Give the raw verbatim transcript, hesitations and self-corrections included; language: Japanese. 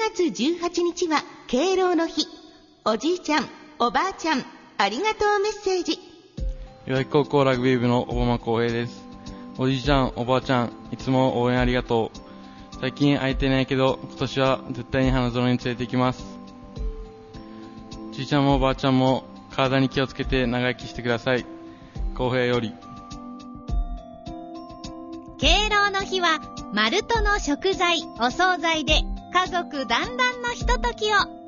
がつじゅうはちにちは敬老の日。おじいちゃん、おばあちゃん、ありがとうメッセージ。 岩木高校ラグビー部の小浜光平です。おじいちゃん、おばあちゃん、いつも応援ありがとう。最近会えてないけど、今年は絶対に花園に連れて行きます。じいちゃんもおばあちゃんも体に気をつけて長生きしてください。光平より。 敬老の日は、マルトの食材、お惣菜で家族団らんのひとときを